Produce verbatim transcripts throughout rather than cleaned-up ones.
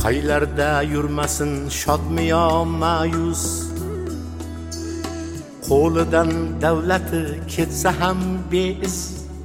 qaylarda yurmasin shodmiyo ma'yus, qo'lidan davlati ketsa ham beiz.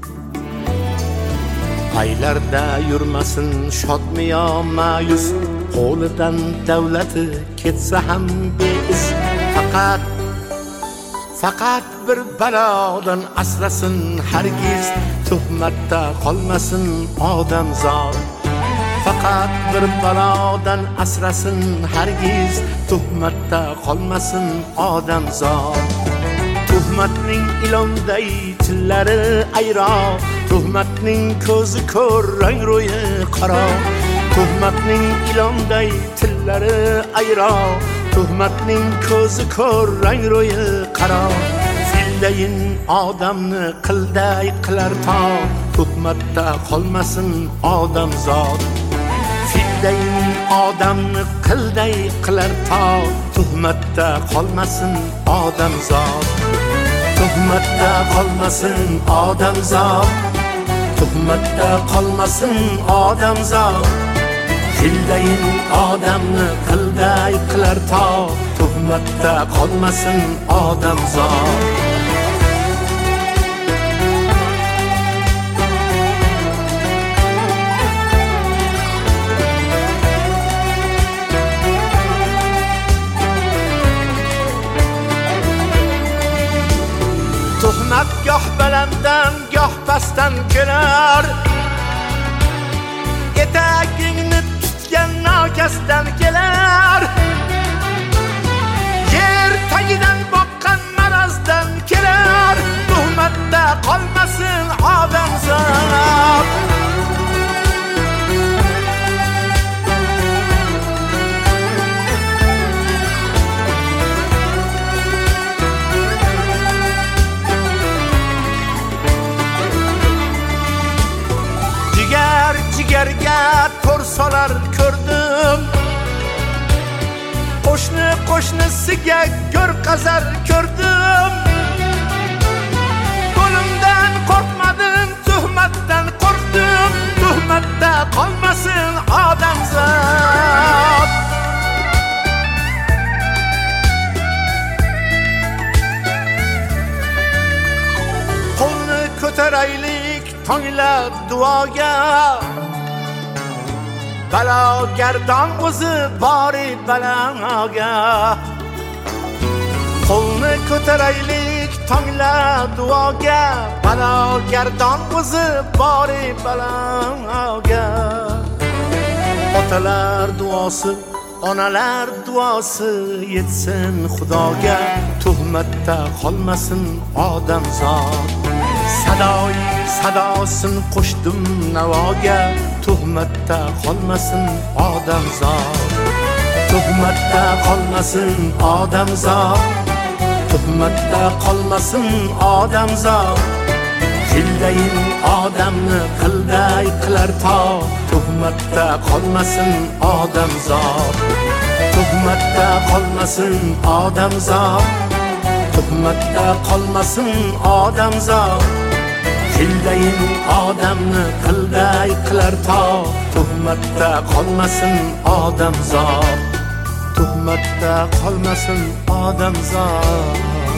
Qaylarda yurmasin shodmiyo ma'yus, qo'lidan davlati ketsa ham beiz. Faqat faqat bir balodan asrasin hargiz, tuhmatda qolmasin odamzod. Faqat bir balodan asrasin hargiz, tuhmatda qolmasin odamzod. Tuhmatning ilonday tillari ayro, tuhmatning ko'zi ko'r, rang ro'yi qaro. Tuhmatning ilonday tillari ayro, tuhmatning ko'zi ko'r, rang ro'yi qaro. Fildayin odamni qilday qilar to, tuhmatda qolmasin odamzod. Fildayin odamni qilday qilar to, tuhmatda qolmasin odamzod. Tuhmatda qolmasin odamzod, tuhmatda qolmasin odamzod. Fildayin odamni qilday qilar to, tuhmatda qolmasin odamzod. Tuhmat goh balanddan, goh pastdan kelar. Etagingni tutgan nokasdan kelar. Yer tagidan boqqan marazdan kelar. Tuhmatda qolmasin odamzod. Jigarga to'r solar ko'rdim, qo'shni qo'shnisiga go'r qazar ko'rdim. Qo'limdan qo'rqmadim, tuhmatdan qo'rqdim, tuhmatda qolmasin odamzod. Qo'lni ko'taraylik tonglab duoga, balogardan o'zi bori baloga. Qo'lni ko'taraylik tonglab duoga, balogardan o'zi bori baloga. Otalar duosi, onalar duosi yetsin Xudoga, tuhmatda qolmasin odamzod. Sadoy sadosin qo'shdim navoga, tuhmatda qolmasin odamzod. Tuhmatda qolmasin odamzod, tuhmatda qolmasin odamzod. Fildayin odamni qilday qilar to, tuhmatda qolmasin odamzod. Tuhmatda qolmasin odamzod, tuhmatda qolmasin odamzod. Fildayin odamni qilday qilar to, tuhmatda qolmasin odamzod. Tuhmatda qolmasin odamzod.